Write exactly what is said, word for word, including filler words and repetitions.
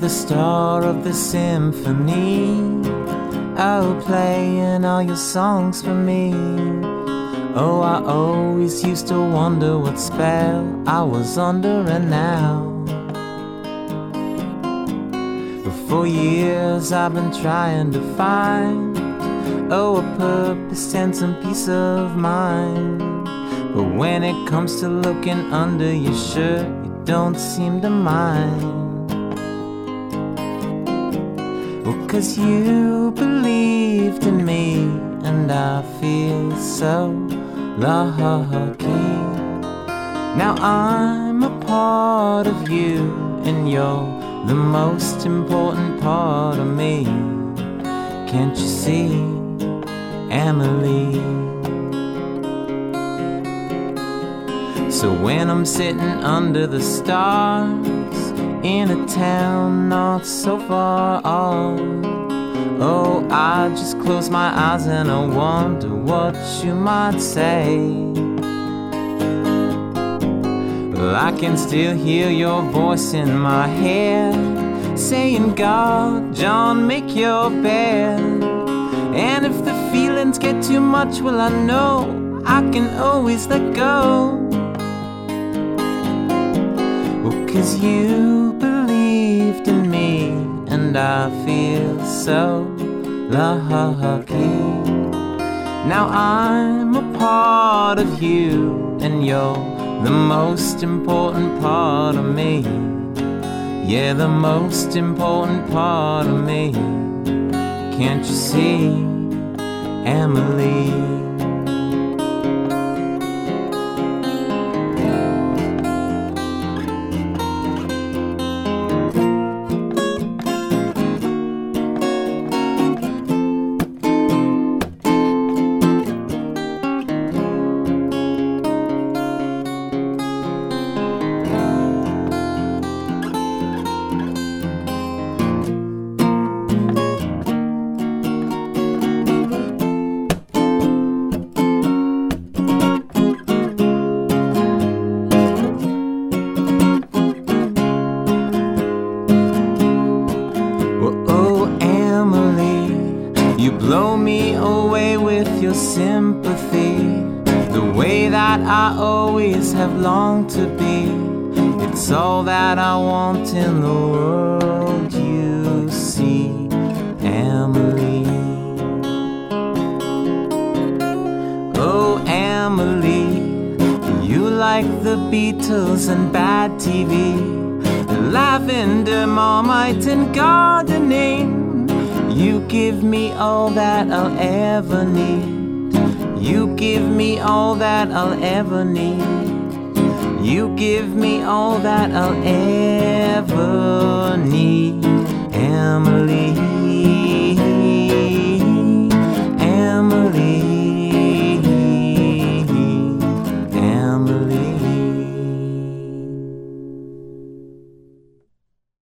the star of the symphony. Oh, playing all your songs for me. Oh, I always used to wonder what spell I was under, and now for years I've been trying to find, oh, a purpose and some peace of mind. But when it comes to looking under your shirt, you don't seem to mind. Well, 'cause you believed in me, and I feel so lucky. Now I'm a part of you, and you're the most important part of me. Can't you see, Emily? So when I'm sitting under the stars in a town not so far off, oh, I just close my eyes and I wonder what you might say. Well, I can still hear your voice in my head saying, God, John, make your bed. And if the feelings get too much, well, I know I can always let go. Well, 'cause you believed in me, and I feel so lucky. Now I'm a part of you, and you're the most important part of me. Yeah, the most important part of me. Can't you see, Emily? Blow me away with your sympathy, the way that I always have longed to be. It's all that I want in the world, you see, Emily. Oh, Emily, you like the Beatles and bad T V, lavender, Marmite and gardening. You give me all that I'll ever need. You give me all that I'll ever need. You give me all that I'll ever need, Emily.